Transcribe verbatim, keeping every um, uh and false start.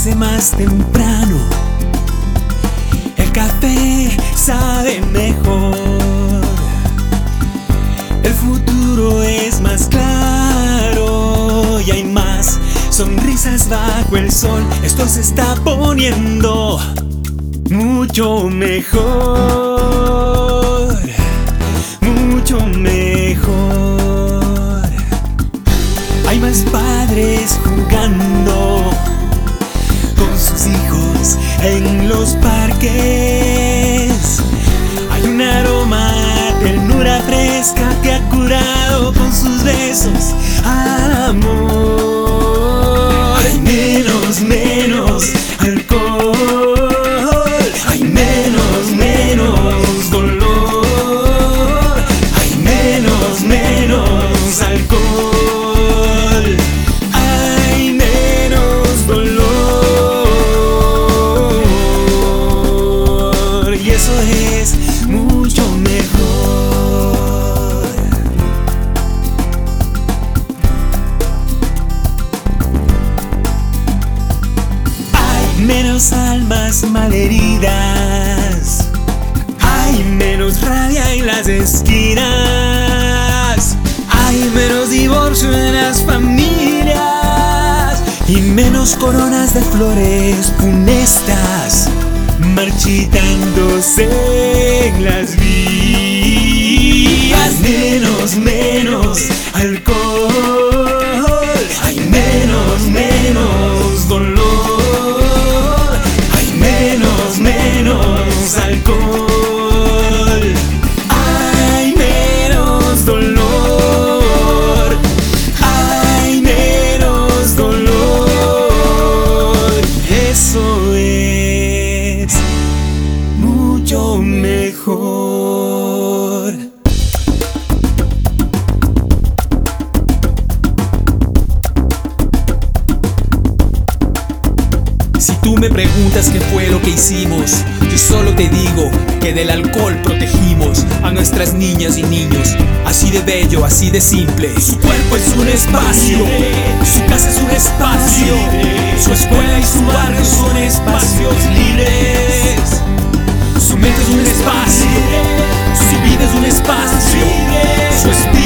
amanece más temprano, el café sabe mejor, el futuro es más claro y hay más sonrisas bajo el sol. Esto se está poniendo mucho mejor, mucho mejor. Hay más padres jugando con sus hijos en los parques. Hay un aroma, ternura fresca que ha curado con sus besos amor. Hay menos, menos alcohol, hay menos, menos dolor, hay menos, menos alcohol. Menos almas malheridas, hay menos rabia en las esquinas, hay menos divorcio en las familias y menos coronas de flores funestas marchitándose en las vías. Menos, menos alcohol, hay menos, menos dolor, menos alcohol, hay menos dolor, hay menos dolor. Eso es mucho mejor. Si tú me preguntas qué fue lo que hicimos, yo solo te digo que del alcohol protegimos a nuestras niñas y niños. Así de bello, así de simple. Su cuerpo es un espacio, su casa es un espacio, su escuela y su barrio son espacios libres. Su mente es un espacio, su vida es un espacio, su espíritu